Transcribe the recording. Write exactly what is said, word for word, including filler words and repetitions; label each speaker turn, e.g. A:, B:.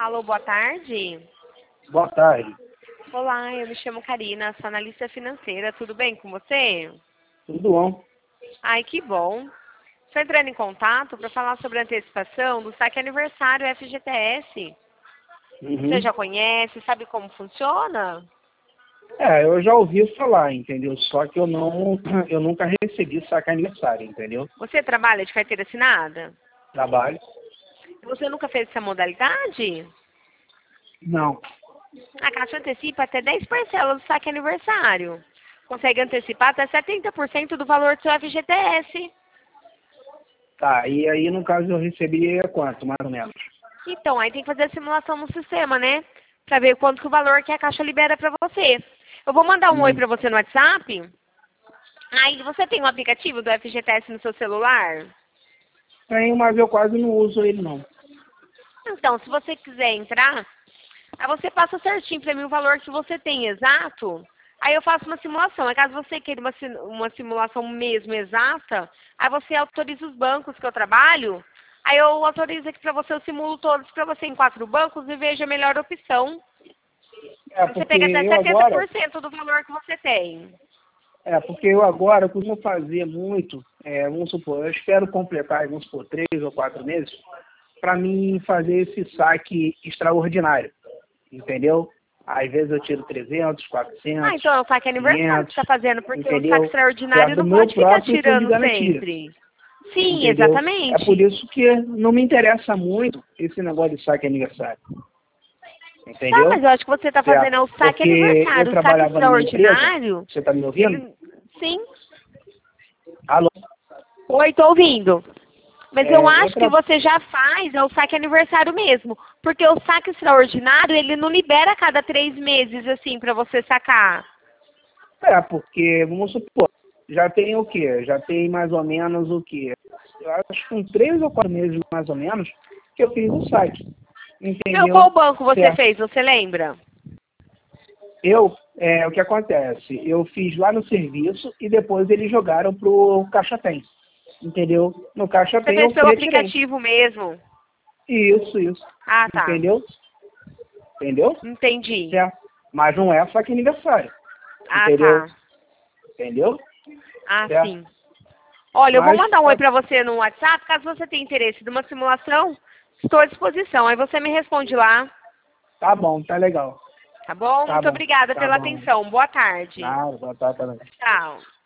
A: Alô, boa tarde.
B: Boa tarde.
A: Olá, eu me chamo Karina, sou analista financeira. Tudo bem com você?
B: Tudo bom?
A: Ai, que bom. Estou entrando em contato para falar sobre a antecipação do saque aniversário F G T S.
B: Uhum.
A: Você já conhece, sabe como funciona?
B: É, eu já ouvi falar, entendeu? Só que eu não, eu nunca recebi saque aniversário, entendeu?
A: Você trabalha de carteira assinada?
B: Trabalho?
A: Você nunca fez essa modalidade?
B: Não.
A: A Caixa antecipa até dez parcelas do saque aniversário. Consegue antecipar até setenta por cento do valor do seu F G T S.
B: Tá, e aí no caso eu recebi quanto, mais ou menos?
A: Então, aí tem que fazer a simulação no sistema, né? Pra ver quanto que o valor que a Caixa libera pra você. Eu vou mandar um oi
B: Hum.
A: pra você no WhatsApp. Aí, você tem um aplicativo do F G T S no seu celular?
B: Tenho, mas eu quase não uso ele não.
A: Então, se você quiser entrar, aí você passa certinho pra mim o valor que você tem exato. Aí eu faço uma simulação. Aí caso você queira uma, sim- uma simulação mesmo exata, aí você autoriza os bancos que eu trabalho. Aí eu autorizo aqui pra você, eu simulo todos pra você em quatro bancos e veja a melhor opção.
B: É,
A: Você
B: porque
A: pega até
B: eu
A: setenta
B: agora,
A: por cento do valor que você tem.
B: é, porque eu agora costumo fazer muito, é, vamos supor, eu espero completar, vamos supor, três ou quatro meses, para mim fazer esse saque extraordinário, entendeu? Às vezes eu tiro trezentos,
A: Ah,
B: quatrocentos,
A: então é o saque aniversário que
B: quinhentos,
A: você está fazendo, porque o saque
B: entendeu?
A: extraordinário
B: Certo? Do
A: não
B: meu
A: pode ficar
B: próprio fundo de
A: tirando
B: garantia,
A: sempre. Sim,
B: entendeu? É por
A: exatamente.
B: isso que não me interessa muito esse negócio de saque aniversário,
A: Tá,
B: entendeu?
A: mas eu acho que você está fazendo
B: Certo?
A: é o saque
B: Porque eu
A: aniversário. O saque
B: trabalhava numa empresa,
A: extraordinário,
B: você está me ouvindo?
A: ele... Sim.
B: Alô?
A: Oi, tô ouvindo. Mas eu
B: É, eu
A: acho que
B: tra...
A: você já faz é o saque aniversário mesmo. Porque o saque extraordinário, ele não libera a cada três meses, assim, pra você sacar.
B: é, porque, vamos supor, já tem o quê? Já tem mais ou menos o quê? Eu acho que com três ou quatro meses, mais ou menos, que eu fiz o saque,
A: Meu,
B: entendeu?
A: qual banco você
B: Certo?
A: fez, você lembra?
B: Eu, é, o que acontece? Eu fiz lá no serviço e depois eles jogaram pro Caixa Tem, entendeu? No Caixa
A: Você
B: Tem
A: fez
B: eu
A: pelo
B: retirei.
A: aplicativo mesmo.
B: Isso, isso.
A: Ah, tá.
B: Entendeu? Entendeu?
A: Entendi.
B: Certo. Mas não é só que aniversário.
A: Ah,
B: Entendeu?
A: tá.
B: Entendeu?
A: Ah,
B: Certo.
A: sim. Olha, eu vou
B: Mas
A: mandar um oi
B: tá,
A: pra você no WhatsApp, caso você tenha interesse de uma simulação, estou à disposição. Aí você me responde lá,
B: tá bom, tá legal.
A: tá bom?
B: Tá
A: Muito
B: bom,
A: obrigada
B: tá
A: pela
B: bom.
A: atenção. Boa tarde.
B: Nada, boa tarde também.
A: Tchau.